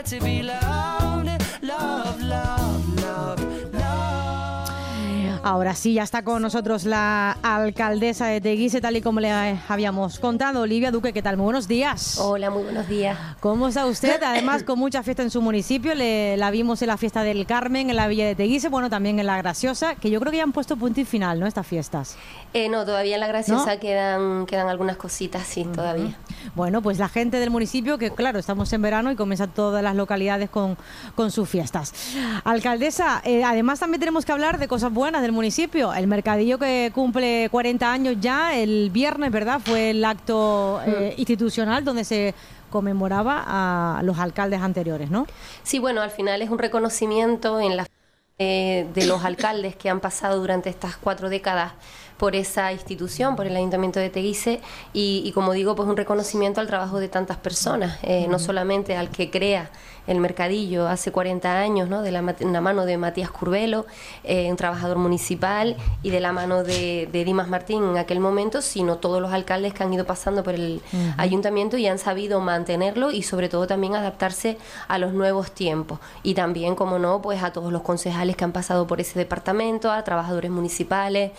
to be loved, love, love, love, love. Ahora sí, ya está con nosotros la alcaldesa de Teguise, tal y como le habíamos contado. Olivia Duque, ¿qué tal? Muy buenos días. Hola, muy buenos días. ¿Cómo está usted? Además, con mucha fiesta en su municipio. La vimos en la fiesta del Carmen, en la Villa de Teguise, bueno, también en la Graciosa, que yo creo que ya han puesto punto y final, ¿no?, estas fiestas. No, todavía en la Graciosa, ¿no? quedan algunas cositas, sí, todavía. Bueno, pues la gente del municipio, que claro, estamos en verano y comienzan todas las localidades con sus fiestas. Alcaldesa, además también tenemos que hablar de cosas buenas del municipio. El mercadillo que cumple 40 años ya, el viernes, ¿verdad? Fue el acto institucional donde se conmemoraba a los alcaldes anteriores, ¿no? Sí, bueno, al final es un reconocimiento en de los alcaldes que han pasado durante estas 4 décadas por esa institución, por el Ayuntamiento de Teguise, y como digo, pues un reconocimiento al trabajo de tantas personas, no solamente al que crea el mercadillo hace 40 años, ¿no?, de la mano de Matías Curbelo, un trabajador municipal, y de la mano de Dimas Martín en aquel momento, sino todos los alcaldes que han ido pasando por el ayuntamiento y han sabido mantenerlo y sobre todo también adaptarse a los nuevos tiempos. Y también, como no, pues a todos los concejales que han pasado por ese departamento, a trabajadores municipales,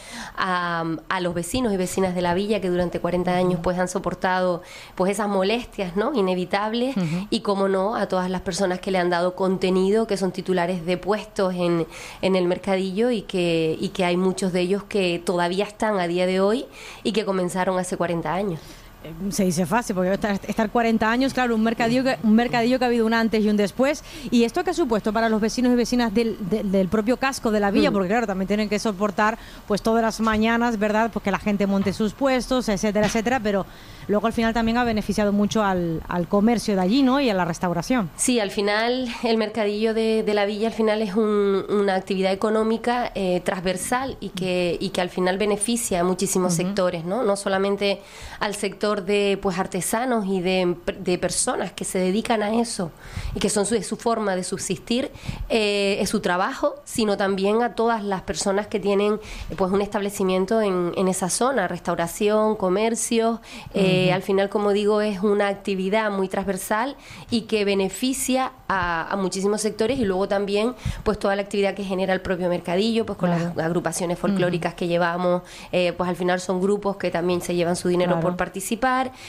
a los vecinos y vecinas de la villa que durante 40 años pues han soportado pues esas molestias, ¿no?, inevitables, y como no, a todas las personas que le han dado contenido, que son titulares de puestos en el mercadillo, y que hay muchos de ellos que todavía están a día de hoy y que comenzaron hace 40 años. Se dice fácil, porque estar 40 años, claro, un mercadillo que ha habido un antes y un después. ¿Y esto qué ha supuesto para los vecinos y vecinas del propio casco de la villa? Porque claro, también tienen que soportar pues todas las mañanas, ¿verdad?, pues que la gente monte sus puestos, etcétera, etcétera, pero luego al final también ha beneficiado mucho al comercio de allí, ¿no?, y a la restauración. Sí, al final el mercadillo de la villa al final es una actividad económica transversal y que al final beneficia a muchísimos sectores, ¿no? No solamente al sector de pues artesanos y de personas que se dedican a eso y que son su forma de subsistir, es su trabajo, sino también a todas las personas que tienen pues un establecimiento en esa zona, restauración, comercio. Al final, como digo, es una actividad muy transversal y que beneficia a muchísimos sectores, y luego también pues toda la actividad que genera el propio mercadillo, pues con las agrupaciones folclóricas que llevamos, pues al final son grupos que también se llevan su dinero por participar.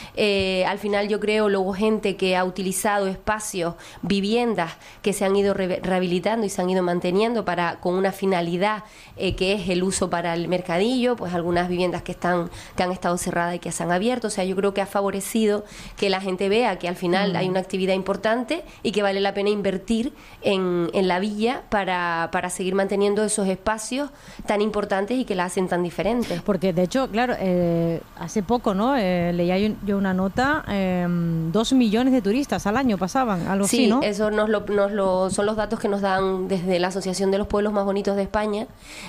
Al final yo creo luego gente que ha utilizado espacios, viviendas que se han ido rehabilitando y se han ido manteniendo con una finalidad que es el uso para el mercadillo, pues algunas viviendas que han estado cerradas y que se han abierto. O sea, yo creo que ha favorecido que la gente vea que al final hay una actividad importante y que vale la pena invertir en la villa para seguir manteniendo esos espacios tan importantes y que la hacen tan diferentes. Porque de hecho, claro, hace poco, ¿no?, leía yo una nota, 2 millones de turistas al año pasaban, algo así, ¿no? Sí, eso son los datos que nos dan desde la Asociación de los Pueblos Más Bonitos de España.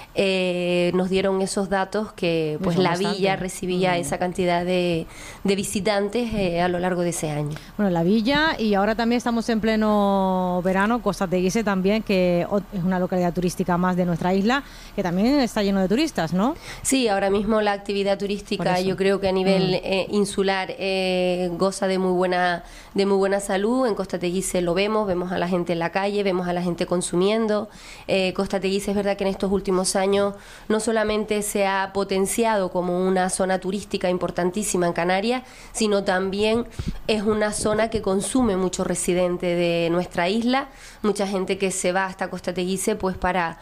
Nos dieron esos datos que pues la villa recibía esa cantidad de visitantes a lo largo de ese año. Bueno, la villa, y ahora también estamos en pleno verano, Costa Teguise también, que es una localidad turística más de nuestra isla, que también está lleno de turistas, ¿no? Sí, ahora mismo la actividad turística yo creo que a nivel insular goza de muy buena salud. En Costa Teguise lo vemos a la gente en la calle, vemos a la gente consumiendo. Costa Teguise es verdad que en estos últimos años no solamente se ha potenciado como una zona turística importantísima en Canarias, sino también es una zona que consume mucho residente de nuestra isla, mucha gente que se va hasta Costa Teguise pues para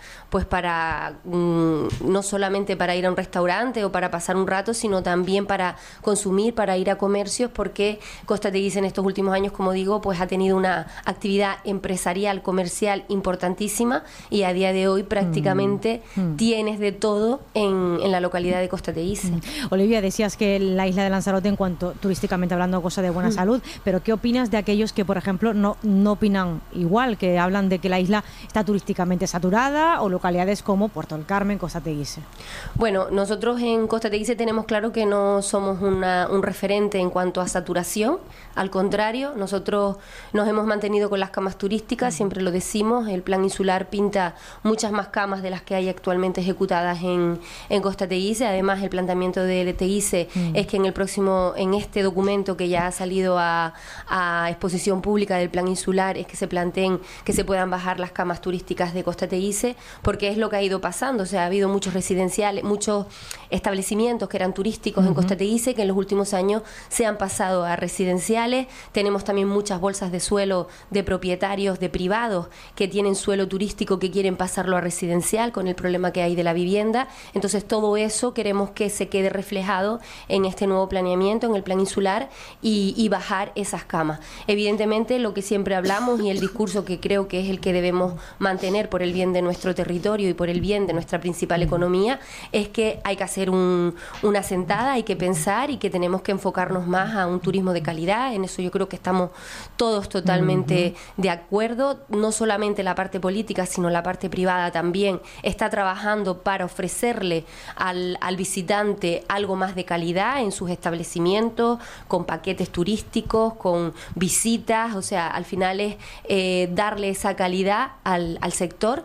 no solamente para ir a un restaurante o para pasar un rato, sino también para consumir, para ir a comercios, porque Costa Teguise en estos últimos años, como digo, pues ha tenido una actividad empresarial, comercial importantísima, y a día de hoy prácticamente tienes de todo en la localidad de Costa Teguise. Olivia, decías que la isla de Lanzarote, en cuanto turísticamente hablando, goza de buena salud, pero ¿qué opinas de aquellos que, por ejemplo, no opinan igual, que hablan de que la isla está turísticamente saturada, o localidades como Puerto del Carmen, Costa Teguise? Bueno, nosotros en Costa Teguise tenemos claro que no somos una un referente en cuanto a saturación. Al contrario, nosotros nos hemos mantenido con las camas turísticas, siempre lo decimos, el plan insular pinta muchas más camas de las que hay actualmente ejecutadas en Costa Teguise. Además, el planteamiento de Teguise es que en este documento que ya ha salido a exposición pública del plan insular, es que se planteen que se puedan bajar las camas turísticas de Costa Teguise, porque es lo que ha ido pasando. O sea, ha habido muchos residenciales, muchos establecimientos que eran turísticos en Costa Teguise, que en los últimos años se han pasado a residenciales. Tenemos también muchas bolsas de suelo de propietarios, de privados, que tienen suelo turístico que quieren pasarlo a residencial con el problema que hay de la vivienda. Entonces, todo eso queremos que se quede reflejado en este nuevo planeamiento, en el plan insular, y bajar esas camas. Evidentemente, lo que siempre hablamos y el discurso que creo que es el que debemos mantener por el bien de nuestro territorio y por el bien de nuestra principal economía, es que hay que hacer una sentada, hay que pensar y que tenemos que enfocarnos más a un turismo de calidad. En eso yo creo que estamos todos totalmente de acuerdo. No solamente la parte política, sino la parte privada también está trabajando para ofrecerle al visitante algo más de calidad en sus establecimientos, con paquetes turísticos, con visitas. O sea, al final es darle esa calidad al sector.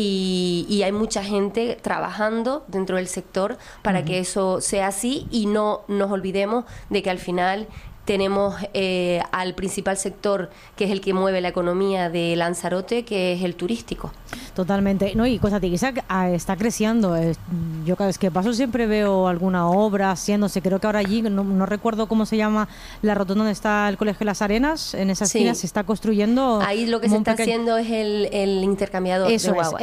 Y hay mucha gente trabajando dentro del sector para que eso sea así, y no nos olvidemos de que al final tenemos al principal sector, que es el que mueve la economía de Lanzarote, que es el turístico. Totalmente. No, y Costa Teguise está creciendo. Yo cada vez que paso siempre veo alguna obra haciéndose. Creo que ahora allí, no recuerdo cómo se llama la rotonda donde está el Colegio de las Arenas, en esa esquina se está construyendo. Ahí lo que se está haciendo es el intercambiador eso de guagua.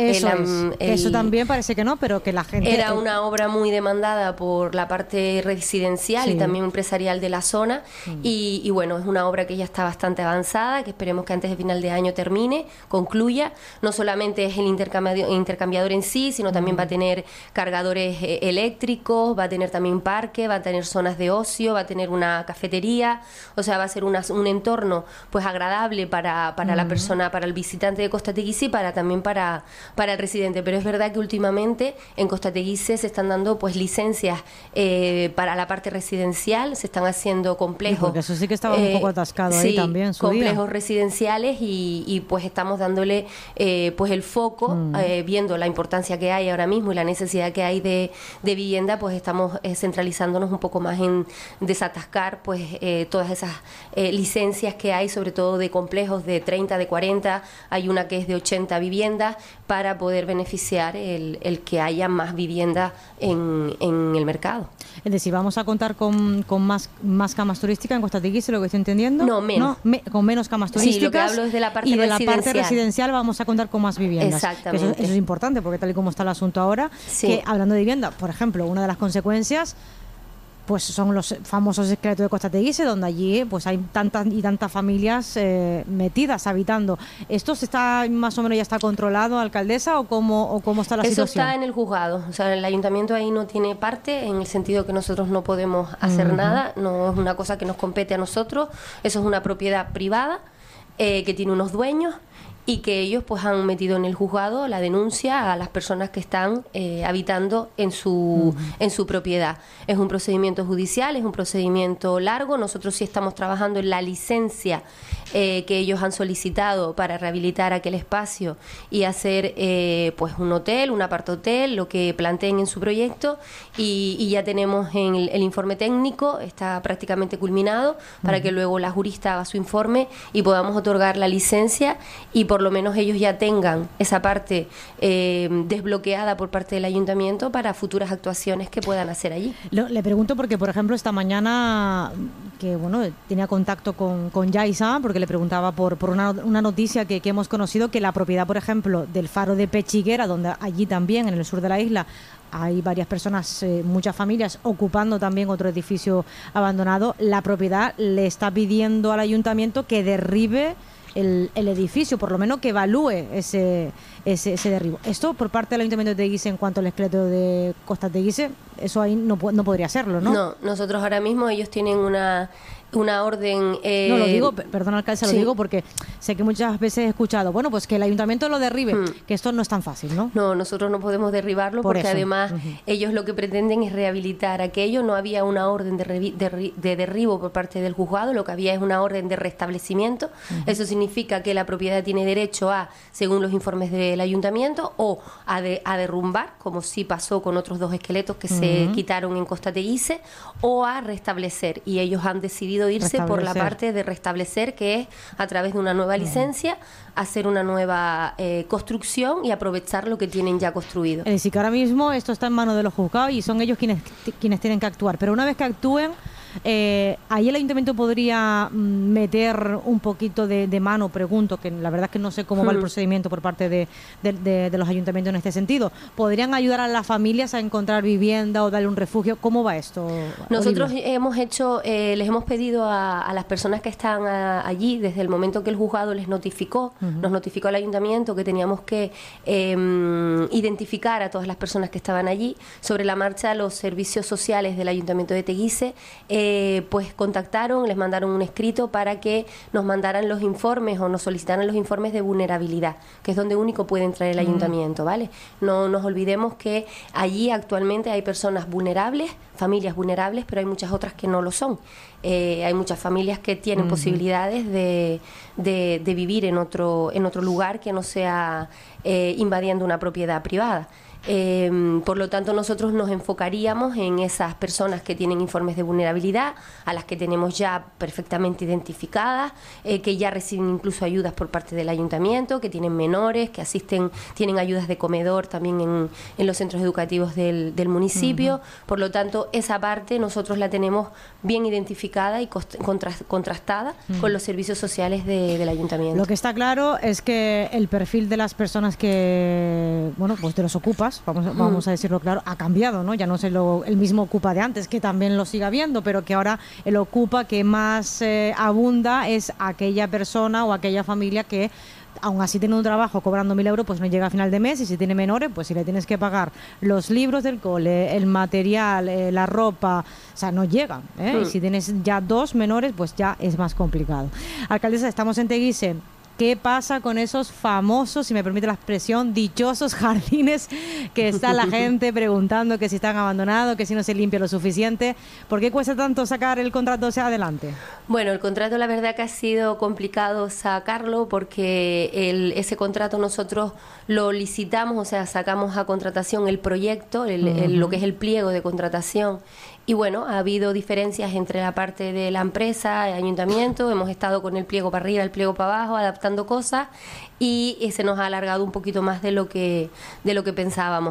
Eso también parece que no, pero que la gente... Era una obra muy demandada por la parte residencial y también empresarial de la zona. Y bueno, es una obra que ya está bastante avanzada, que esperemos que antes de final de año termine, concluya. No solamente es el intercambiador en sí, sino también va a tener cargadores eléctricos, va a tener también parque, va a tener zonas de ocio, va a tener una cafetería. O sea, va a ser un entorno pues agradable para la persona, para el visitante de Costa Teguise, y también para el residente. Pero es verdad que últimamente en Costa Teguise se están dando pues licencias para la parte residencial, se están haciendo complejos. Porque eso sí que estaba un poco atascado ahí también. Complejos residenciales, y pues estamos dándole pues el foco, viendo la importancia que hay ahora mismo y la necesidad que hay de vivienda, pues estamos centralizándonos un poco más en desatascar pues todas esas licencias que hay, sobre todo de complejos de 30, de 40, hay una que es de 80 viviendas, para poder beneficiar el que haya más vivienda en el mercado. Es decir, ¿vamos a contar con más camas turísticas en Costa Teguise, lo que estoy entendiendo? No, menos. Con menos camas turísticas. Sí, lo que hablo es de la parte residencial. Y de la parte residencial vamos a contar con más viviendas. Exactamente. Eso es importante, porque tal y como está el asunto ahora, que hablando de vivienda, por ejemplo, una de las consecuencias pues son los famosos esqueletos de Costa Teguise, donde allí pues hay tantas y tantas familias metidas, habitando. ¿Esto está más o menos ya está controlado, alcaldesa, o cómo está la situación? Eso está en el juzgado. O sea, el ayuntamiento ahí no tiene parte, en el sentido que nosotros no podemos hacer nada, no es una cosa que nos compete a nosotros. Eso es una propiedad privada que tiene unos dueños, y que ellos pues han metido en el juzgado la denuncia a las personas que están habitando en su propiedad. Es un procedimiento judicial, es un procedimiento largo. Nosotros sí estamos trabajando en la licencia que ellos han solicitado para rehabilitar aquel espacio y hacer pues un hotel, un apartahotel, lo que planteen en su proyecto, y ya tenemos el informe técnico, está prácticamente culminado, para que luego la jurista haga su informe y podamos otorgar la licencia, y por lo menos ellos ya tengan esa parte desbloqueada por parte del ayuntamiento para futuras actuaciones que puedan hacer allí. Le pregunto porque, por ejemplo, esta mañana que tenía contacto con Yaisa, porque le preguntaba por una noticia que hemos conocido, que la propiedad, por ejemplo, del faro de Pechiguera, donde allí también, en el sur de la isla, hay varias personas, muchas familias, ocupando también otro edificio abandonado, la propiedad le está pidiendo al ayuntamiento que derribe el edificio, por lo menos que evalúe ese derribo. Esto por parte del Ayuntamiento de Teguise, en cuanto al esqueleto de Costa Teguise, eso ahí no podría serlo, ¿no? No, nosotros ahora mismo, ellos tienen una una orden... No, lo digo, perdón, alcalde, lo sí. digo porque sé que muchas veces he escuchado, bueno, pues que el ayuntamiento lo derribe, que esto no es tan fácil, ¿no? No, nosotros no podemos derribarlo Por porque eso. además ellos lo que pretenden es rehabilitar aquello. No había una orden de derribo por parte del juzgado, lo que había es una orden de restablecimiento. Eso significa que la propiedad tiene derecho a, según los informes del ayuntamiento, o a derrumbar, como sí pasó con otros 2 esqueletos que se quitaron en Costa Teguise, o a restablecer. Y ellos han decidido irse por la parte de restablecer, que es a través de una nueva licencia hacer una nueva construcción y aprovechar lo que tienen ya construido. Es decir, que ahora mismo esto está en manos de los juzgados y son ellos quienes tienen que actuar. Pero una vez que actúen, ahí el ayuntamiento podría meter un poquito de mano, pregunto, que la verdad es que no sé cómo va el procedimiento por parte de los ayuntamientos en este sentido. ¿Podrían ayudar a las familias a encontrar vivienda o darle un refugio? ¿Cómo va esto, Nosotros Olivia? hemos hecho, les hemos pedido a las personas que están allí, desde el momento que el juzgado les notificó, nos notificó al ayuntamiento que teníamos que identificar a todas las personas que estaban allí. Sobre la marcha, los servicios sociales del ayuntamiento de Teguise pues contactaron, les mandaron un escrito para que nos mandaran los informes o nos solicitaran los informes de vulnerabilidad, que es donde único puede entrar el ayuntamiento, ¿vale? No nos olvidemos que allí actualmente hay personas vulnerables, familias vulnerables, pero hay muchas otras que no lo son. Hay muchas familias que tienen posibilidades de vivir en otro lugar que no sea invadiendo una propiedad privada. Por lo tanto, nosotros nos enfocaríamos en esas personas que tienen informes de vulnerabilidad, a las que tenemos ya perfectamente identificadas, que ya reciben incluso ayudas por parte del ayuntamiento, que tienen menores, que asisten, tienen ayudas de comedor también en los centros educativos del municipio. Por lo tanto, esa parte nosotros la tenemos bien identificada y contrastada con los servicios sociales del ayuntamiento. Lo que está claro es que el perfil de las personas que, bueno, pues de los ocupas, vamos a decirlo claro, ha cambiado, ¿no? Ya no es el mismo ocupa de antes, que también lo sigue habiendo, pero que ahora el ocupa que más abunda es aquella persona o aquella familia que, aún así tiene un trabajo cobrando 1.000 euros, pues no llega a final de mes, y si tiene menores, pues si le tienes que pagar los libros del cole, el material, la ropa, o sea, no llega, ¿eh? Y si tienes ya 2 menores, pues ya es más complicado. Alcaldesa, estamos en Teguise. ¿Qué pasa con esos famosos, si me permite la expresión, dichosos jardines que está la gente preguntando que si están abandonados, que si no se limpia lo suficiente? ¿Por qué cuesta tanto sacar el contrato hacia adelante? Bueno, el contrato la verdad que ha sido complicado sacarlo porque ese contrato nosotros lo licitamos, o sea, sacamos a contratación el proyecto, lo que es el pliego de contratación. Y bueno, ha habido diferencias entre la parte de la empresa, el ayuntamiento, hemos estado con el pliego para arriba, el pliego para abajo, adaptando cosas y se nos ha alargado un poquito más de lo que pensábamos.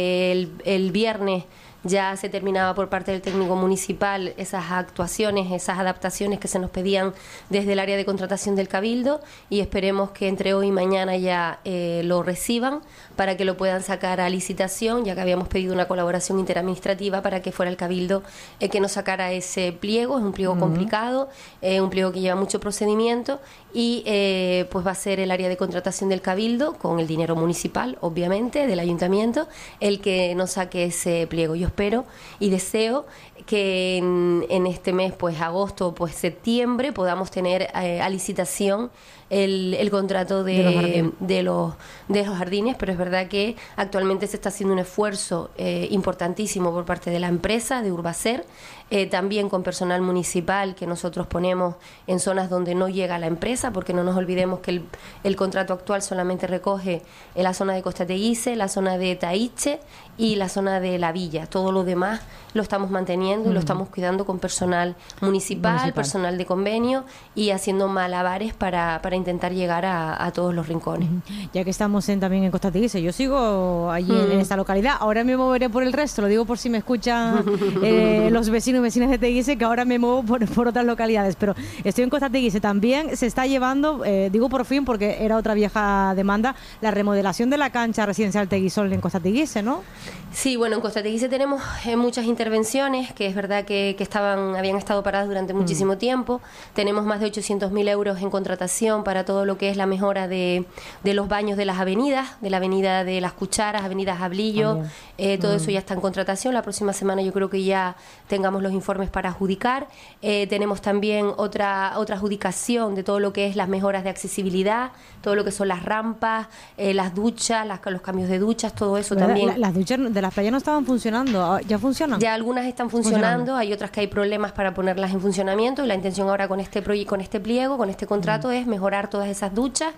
El viernes ya se terminaba por parte del técnico municipal esas actuaciones, esas adaptaciones que se nos pedían desde el área de contratación del Cabildo, y esperemos que entre hoy y mañana ya lo reciban para que lo puedan sacar a licitación, ya que habíamos pedido una colaboración interadministrativa para que fuera el Cabildo que nos sacara ese pliego. Es un pliego complicado, un pliego que lleva mucho procedimiento y pues va a ser el área de contratación del Cabildo, con el dinero municipal, obviamente, del ayuntamiento, el que nos saque ese pliego. Yo espero y deseo que en este mes, pues agosto, pues septiembre, podamos tener a licitación el contrato de los jardines, pero es verdad que actualmente se está haciendo un esfuerzo importantísimo por parte de la empresa, de Urbacer, también con personal municipal que nosotros ponemos en zonas donde no llega la empresa, porque no nos olvidemos que el contrato actual solamente recoge la zona de Costa Teguise, la zona de Taiche y la zona de La Villa. Todo lo demás lo estamos manteniendo y lo estamos cuidando con personal municipal, personal de convenio, y haciendo malabares para intentar llegar a todos los rincones. Ya que estamos también en Costa Teguise, yo sigo allí en esta localidad, ahora me moveré por el resto, lo digo por si me escuchan los vecinos y vecinas de Teguise, que ahora me muevo por otras localidades, pero estoy en Costa Teguise. También se está llevando, digo por fin porque era otra vieja demanda, la remodelación de la cancha residencial Teguisol en Costa Teguise, ¿no? Sí, bueno, en Costa Teguise tenemos tenemos muchas intervenciones, que es verdad que habían estado paradas durante muchísimo tiempo. Tenemos más de 800.000 euros en contratación para todo lo que es la mejora de los baños de las avenidas, de la avenida de Las Cucharas, avenidas Ablillo, todo eso ya está en contratación. La próxima semana yo creo que ya tengamos los informes para adjudicar. Tenemos también otra adjudicación de todo lo que es las mejoras de accesibilidad, todo lo que son las rampas, las duchas, los cambios de duchas, todo eso también. Las duchas de las playas no estaban funcionando, ¿ya funcionan? Ya algunas están funcionando, hay otras que hay problemas para ponerlas en funcionamiento, y la intención ahora con este con este pliego, con este contrato, es mejorar todas esas duchas,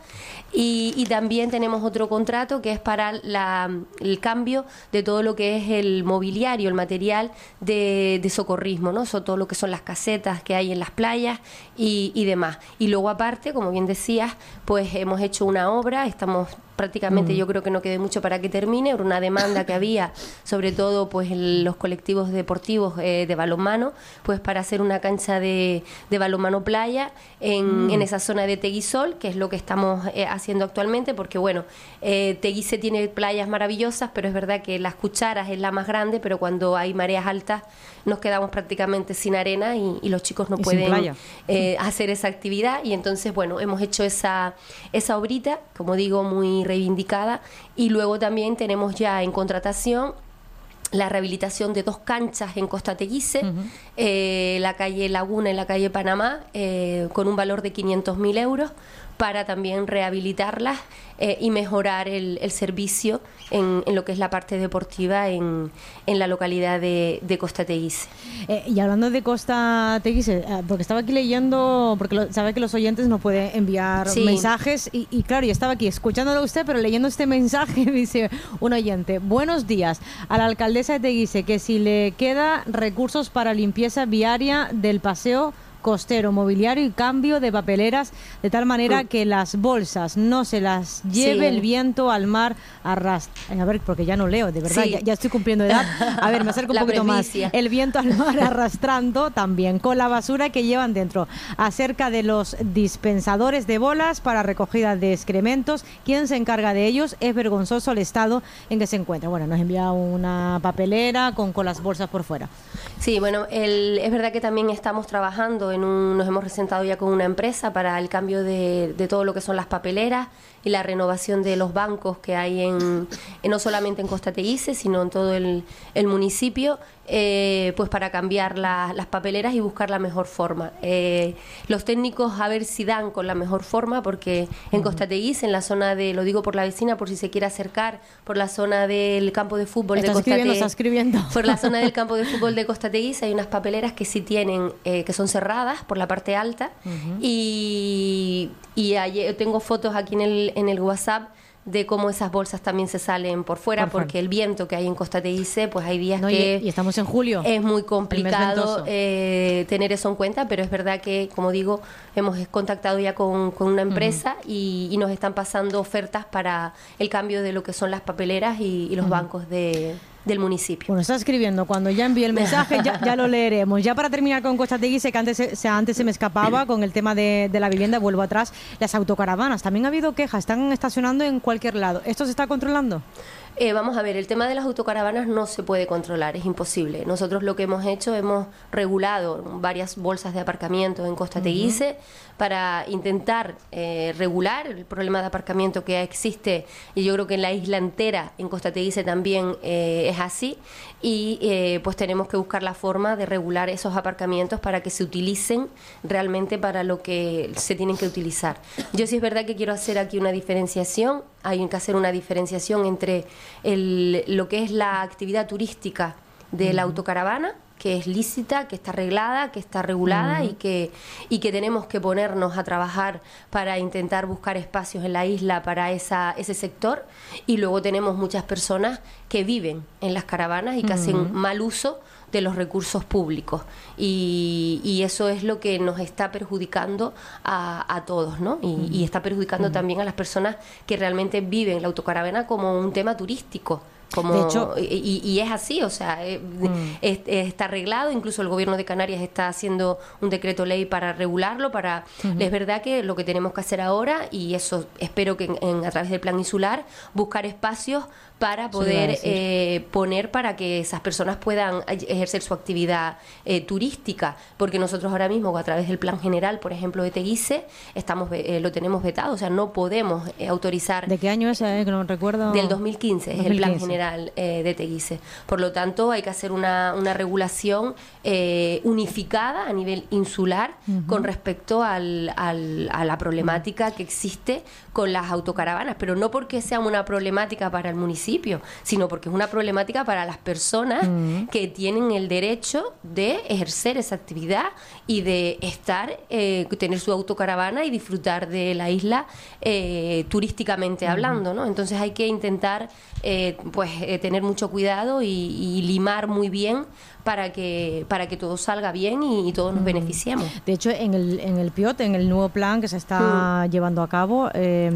y también tenemos otro contrato que es para el cambio de todo lo que es el mobiliario, el material de socorrismo, ¿no? Todo lo que son las casetas que hay en las playas y demás. Y luego aparte, como bien decías, pues hemos hecho una obra, estamos prácticamente, yo creo que no quede mucho para que termine, por una demanda que había, sobre todo pues los colectivos deportivos de balonmano, pues para hacer una cancha de balonmano playa en esa zona de Teguisol, que es lo que estamos haciendo actualmente, porque bueno, Teguise tiene playas maravillosas, pero es verdad que Las Cucharas es la más grande, pero cuando hay mareas altas nos quedamos prácticamente sin arena y los chicos no pueden hacer esa actividad, y entonces bueno, hemos hecho esa obrita, como digo, muy reivindicada, y luego también tenemos ya en contratación la rehabilitación de 2 canchas en Costa Teguise, la calle Laguna y la calle Panamá, con un valor de 500.000 euros, para también rehabilitarlas y mejorar el servicio en lo que es la parte deportiva en la localidad de Costa Teguise. Y hablando de Costa Teguise, porque estaba aquí leyendo, porque sabe que los oyentes nos pueden enviar mensajes, y claro, yo estaba aquí escuchándolo a usted, pero leyendo este mensaje, dice un oyente: buenos días, a la alcaldesa de Teguise, que si le queda recursos para limpieza viaria del paseo costero, mobiliario y cambio de papeleras, de tal manera que las bolsas no se las lleve el viento al mar a ver, porque ya no leo, de verdad, ya estoy cumpliendo edad. A ver, me acerco un poquito más. El viento al mar arrastrando también, con la basura que llevan dentro. Acerca de los dispensadores de bolas para recogida de excrementos, ¿quién se encarga de ellos? Es vergonzoso el estado en que se encuentra. Bueno, nos envía una papelera con las bolsas por fuera. Sí, bueno, es verdad que también estamos trabajando nos hemos presentado ya con una empresa para el cambio de todo lo que son las papeleras y la renovación de los bancos que hay no solamente en Costa Teguise, sino en todo el municipio, pues para cambiar las papeleras y buscar la mejor forma. Los técnicos a ver si dan con la mejor forma, porque en Costa Teguise, en la zona lo digo por la vecina, por si se quiere acercar, por la zona del campo de fútbol de Costa Teguise. Está escribiendo. Por la zona del campo de fútbol de Costa Teguise hay unas papeleras que sí tienen, que son cerradas por la parte alta, y tengo fotos aquí en el WhatsApp de cómo esas bolsas también se salen por fuera, porque el viento que hay en Costa Teguise, pues hay días y estamos en julio. Es muy complicado tener eso en cuenta, pero es verdad que, como digo, hemos contactado ya con una empresa y nos están pasando ofertas para el cambio de lo que son las papeleras y los bancos del municipio. Bueno, está escribiendo, cuando ya envíe el mensaje ya lo leeremos. Ya para terminar con Costa Teguise, que antes se me escapaba con el tema de la vivienda, vuelvo atrás, las autocaravanas, también ha habido quejas, están estacionando en cualquier lado. ¿Esto se está controlando? Vamos a ver, el tema de las autocaravanas no se puede controlar, es imposible. Nosotros lo que hemos hecho, hemos regulado varias bolsas de aparcamiento en Costa Teguise para intentar regular el problema de aparcamiento que existe, y yo creo que en la isla entera, en Costa Teguise también es así, y pues tenemos que buscar la forma de regular esos aparcamientos para que se utilicen realmente para lo que se tienen que utilizar. Yo sí es verdad que quiero hacer aquí una diferenciación, hay que hacer una diferenciación entre lo que es la actividad turística de la autocaravana, que es lícita, que está arreglada, que está regulada, y que tenemos que ponernos a trabajar para intentar buscar espacios en la isla para ese sector, y luego tenemos muchas personas que viven en las caravanas y que hacen mal uso de los recursos públicos, y eso es lo que nos está perjudicando a todos, ¿no? Y está perjudicando también a las personas que realmente viven la autocaravana como un tema turístico, Como, De hecho, y es así, o sea, está arreglado, incluso el gobierno de Canarias está haciendo un decreto ley para regularlo, es verdad que lo que tenemos que hacer ahora, y eso espero que a través del plan insular, buscar espacios para poder poner para que esas personas puedan ejercer su actividad turística, porque nosotros ahora mismo a través del plan general, por ejemplo, de Teguise, lo tenemos vetado, o sea, no podemos autorizar. ¿De qué año es? Que no recuerdo. Del 2015 es el plan general de Teguise. Por lo tanto, hay que hacer una regulación unificada a nivel insular con respecto a la problemática que existe con las autocaravanas, pero no porque sea una problemática para el municipio, sino porque es una problemática para las personas que tienen el derecho de ejercer esa actividad y de tener su autocaravana y disfrutar de la isla turísticamente hablando, ¿no? Entonces hay que intentar tener mucho cuidado y limar muy bien para que todo salga bien y todos nos beneficiemos. De hecho, en el PIOT, en el nuevo plan que se está llevando a cabo,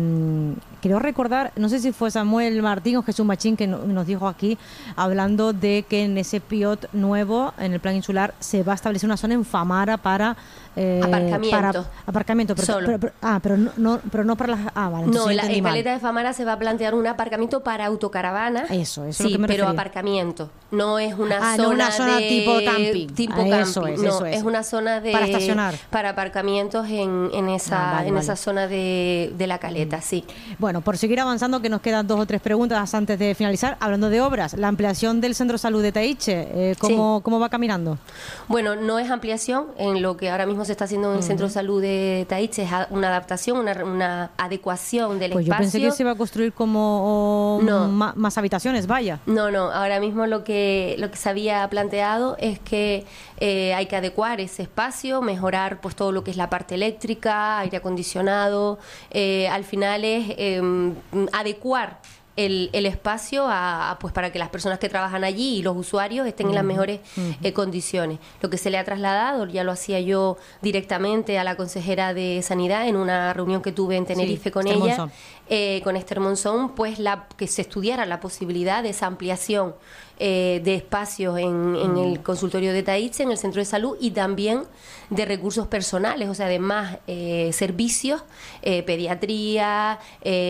quiero recordar, no sé si fue Samuel Martín o Jesús Machín que nos dijo aquí, hablando de que en ese PIOT nuevo, en el plan insular, se va a establecer una zona en Famara para aparcamiento, pero no para las... Vale, no, en Caleta de Famara se va a plantear un aparcamiento para autocaravanas. Eso sí, es lo que me pero refería. Aparcamiento. No es una zona tipo camping. Eso es una zona para estacionar. Para aparcamientos en esa zona de la Caleta, sí. Bueno, por seguir avanzando, que nos quedan 2 o 3 preguntas antes de finalizar. Hablando de obras, la ampliación del Centro de Salud de Taiche, ¿cómo va caminando? Bueno, no es ampliación. En lo que ahora mismo se está haciendo en el Centro de Salud de Taiche es una adaptación, una adecuación del espacio. Yo pensé que se iba a construir como más habitaciones, vaya. No, ahora mismo lo que se había planteado es que hay que adecuar ese espacio, mejorar pues todo lo que es la parte eléctrica, aire acondicionado, al final es adecuar el espacio pues para que las personas que trabajan allí y los usuarios estén en las mejores condiciones. Lo que se le ha trasladado, ya lo hacía yo directamente a la consejera de Sanidad en una reunión que tuve en Tenerife con Esther ella, Monzón. con Esther Monzón, pues que se estudiara la posibilidad de esa ampliación de espacios en el consultorio de Taiche, en el centro de salud, y también de recursos personales, o sea, de más servicios, pediatría,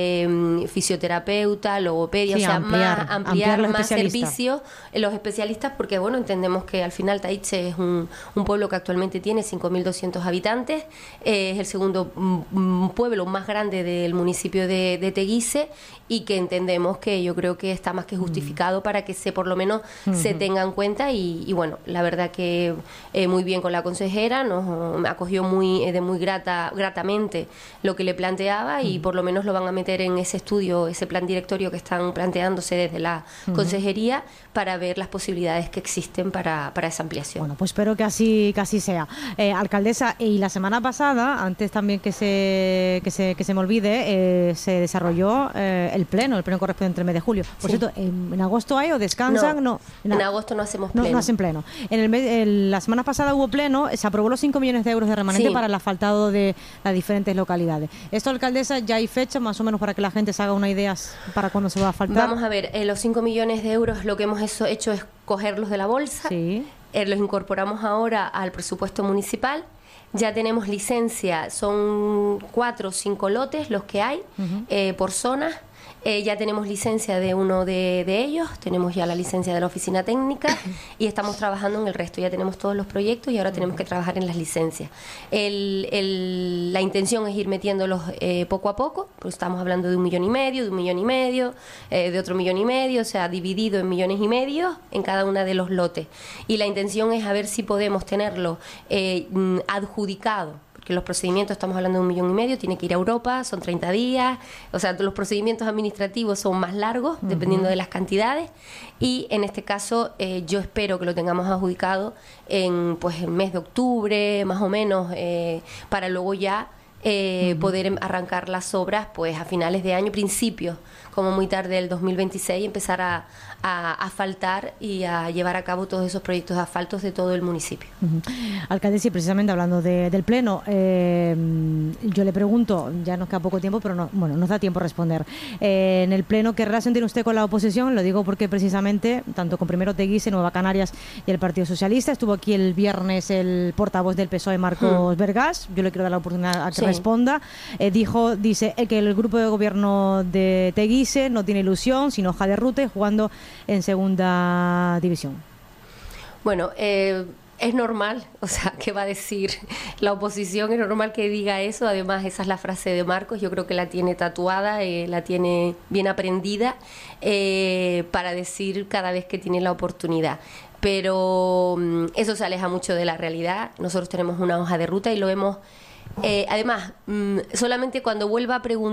fisioterapeuta, logopedia, o sea, ampliar más servicios los especialistas, porque bueno, entendemos que al final Taiche es un pueblo que actualmente tiene 5.200 habitantes, es el segundo pueblo más grande del municipio de Teguise, y que entendemos que yo creo que está más que justificado para que por lo menos se tenga en cuenta, y bueno, la verdad que muy bien con la consejera, nos acogió muy gratamente lo que le planteaba, y por lo menos lo van a meter en ese estudio, ese plan directorio que están planteándose desde la consejería, para ver las posibilidades que existen para esa ampliación. Bueno, pues espero que así sea. Alcaldesa, y la semana pasada, antes también que se me olvide, se desarrolló el pleno correspondiente al mes de julio. Por cierto, ¿en agosto hay o descansan? No, en agosto no hacemos pleno. No hacen pleno. La semana pasada hubo pleno, se aprobó los 5 millones de euros de remanente para el asfaltado de las diferentes localidades. Esto, alcaldesa, ya hay fecha más o menos para que la gente se haga una idea para cuándo se va a asfaltar. Vamos a ver, los 5 millones de euros lo que hemos hecho es cogerlos de la bolsa, los incorporamos ahora al presupuesto municipal. Ya tenemos licencia, son 4 o 5 lotes los que hay por zona. Ya tenemos licencia de uno de ellos, tenemos ya la licencia de la oficina técnica y estamos trabajando en el resto. Ya tenemos todos los proyectos y ahora tenemos que trabajar en las licencias. La intención es ir metiéndolos poco a poco, pues estamos hablando de 1,5 millones, de 1,5 millones, de otro 1,5 millones, o sea, dividido en 1,5 millones en cada uno de los lotes. Y la intención es a ver si podemos tenerlo adjudicado, que los procedimientos, estamos hablando de 1,5 millones, tiene que ir a Europa, son 30 días, o sea, los procedimientos administrativos son más largos, dependiendo de las cantidades, y en este caso yo espero que lo tengamos adjudicado en el mes de octubre, más o menos, para luego ya poder arrancar las obras pues a finales de año, principios, como muy tarde del 2026, empezar a asfaltar y a llevar a cabo todos esos proyectos de asfaltos de todo el municipio. Alcalde, sí, precisamente hablando del Pleno, yo le pregunto, ya nos queda poco tiempo, pero nos da tiempo a responder. En el Pleno, ¿qué relación tiene usted con la oposición? Lo digo porque precisamente, tanto con Primero Teguise, Nueva Canarias y el Partido Socialista, estuvo aquí el viernes el portavoz del PSOE, Marcos Vergás, yo le quiero dar la oportunidad a que responda, dice que el grupo de gobierno de Teguise no tiene ilusión, sin hoja de ruta y jugando en segunda división. Bueno, es normal, o sea, ¿qué va a decir la oposición? Es normal que diga eso, además esa es la frase de Marcos, yo creo que la tiene tatuada, la tiene bien aprendida para decir cada vez que tiene la oportunidad. Pero eso se aleja mucho de la realidad, nosotros tenemos una hoja de ruta y lo hemos... además, solamente cuando vuelva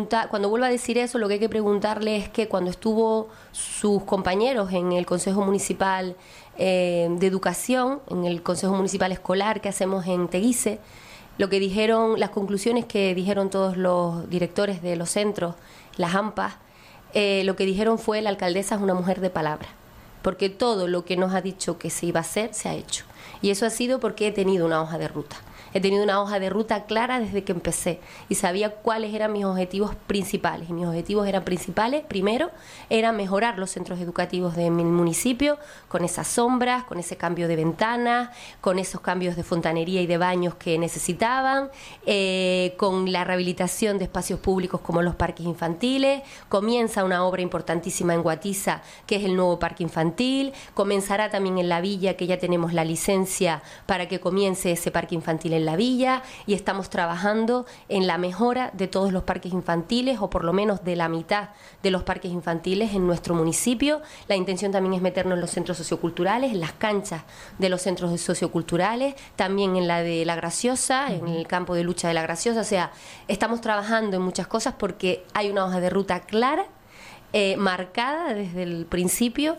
a decir eso, lo que hay que preguntarle es que cuando estuvo sus compañeros en el Consejo Municipal de Educación, en el Consejo Municipal Escolar que hacemos en Teguise, lo que dijeron, las conclusiones que dijeron todos los directores de los centros, las AMPAs, lo que dijeron fue: la alcaldesa es una mujer de palabra, porque todo lo que nos ha dicho que se iba a hacer, se ha hecho. Y eso ha sido porque he tenido una hoja de ruta. He tenido una hoja de ruta clara desde que empecé y sabía cuáles eran mis objetivos principales. Y mis objetivos eran principales, primero, era mejorar los centros educativos de mi municipio con esas sombras, con ese cambio de ventanas, con esos cambios de fontanería y de baños que necesitaban, con la rehabilitación de espacios públicos como los parques infantiles. Comienza una obra importantísima en Guatiza, que es el nuevo parque infantil. Comenzará también en La Villa, que ya tenemos la licencia para que comience ese parque infantil en La Villa, y estamos trabajando en la mejora de todos los parques infantiles, o por lo menos de la mitad de los parques infantiles en nuestro municipio. La intención también es meternos en los centros socioculturales, en las canchas de los centros socioculturales, también en la de La Graciosa, en el campo de lucha de La Graciosa. O sea, estamos trabajando en muchas cosas porque hay una hoja de ruta clara, marcada desde el principio,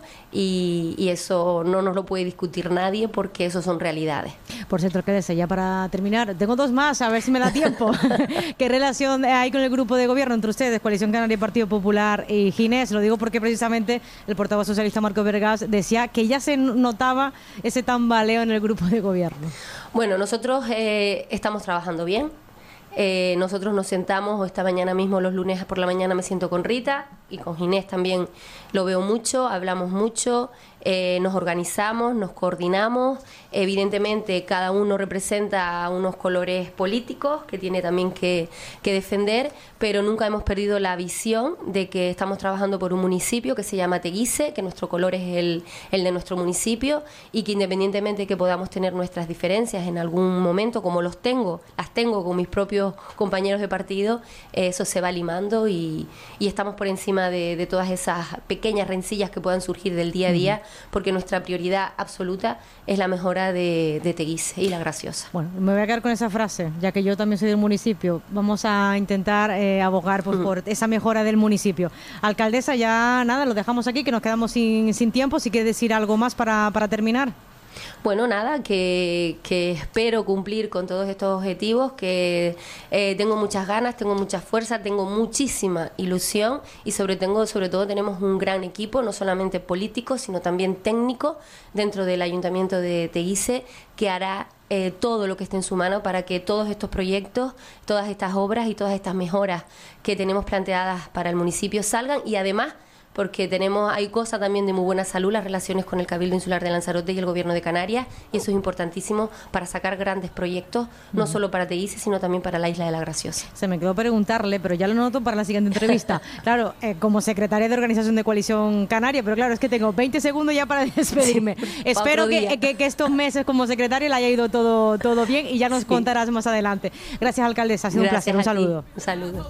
y eso no nos lo puede discutir nadie porque eso son realidades. Por cierto, alcaldesa, ya para terminar, tengo dos más, a ver si me da tiempo. ¿Qué relación hay con el grupo de gobierno entre ustedes, Coalición Canaria, Partido Popular y Ginés? Lo digo porque precisamente el portavoz socialista Marcos Vergás decía que ya se notaba ese tambaleo en el grupo de gobierno. Bueno, nosotros estamos trabajando bien. Nosotros nos sentamos, o esta mañana mismo, los lunes por la mañana me siento con Rita, y con Ginés también lo veo mucho, hablamos mucho, nos organizamos, nos coordinamos. Evidentemente cada uno representa unos colores políticos que tiene también que defender, pero nunca hemos perdido la visión de que estamos trabajando por un municipio que se llama Teguise, que nuestro color es el de nuestro municipio, y que independientemente de que podamos tener nuestras diferencias en algún momento, como las tengo con mis propios compañeros de partido, eso se va limando y estamos por encima de todas esas pequeñas rencillas que puedan surgir del día a día, porque nuestra prioridad absoluta es la mejora de Teguise y La Graciosa. Bueno, me voy a quedar con esa frase, ya que yo también soy del municipio. Vamos a intentar abogar por esa mejora del municipio. Alcaldesa, ya nada, lo dejamos aquí, que nos quedamos sin tiempo. Si quiere decir algo más para terminar. Bueno, nada, que espero cumplir con todos estos objetivos, que tengo muchas ganas, tengo mucha fuerza, tengo muchísima ilusión, y sobre todo tenemos un gran equipo, no solamente político, sino también técnico dentro del Ayuntamiento de Teguise, que hará todo lo que esté en su mano para que todos estos proyectos, todas estas obras y todas estas mejoras que tenemos planteadas para el municipio salgan. Y además, porque hay cosas también de muy buena salud, las relaciones con el Cabildo Insular de Lanzarote y el Gobierno de Canarias, y eso es importantísimo para sacar grandes proyectos, no solo para Teguise, sino también para la isla de La Graciosa. Se me quedó preguntarle, pero ya lo noto para la siguiente entrevista. Claro, como secretaria de Organización de Coalición Canaria, pero claro, es que tengo 20 segundos ya para despedirme. Sí, espero que estos meses como secretaria le haya ido todo bien, y ya nos contarás más adelante. Gracias, alcaldesa, ha sido un placer. Un saludo. Un saludo.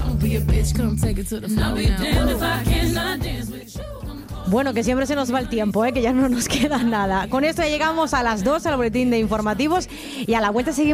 Bueno, que siempre se nos va el tiempo, que ya no nos queda nada. Con esto ya llegamos a las 2 al boletín de informativos, y a la vuelta seguimos.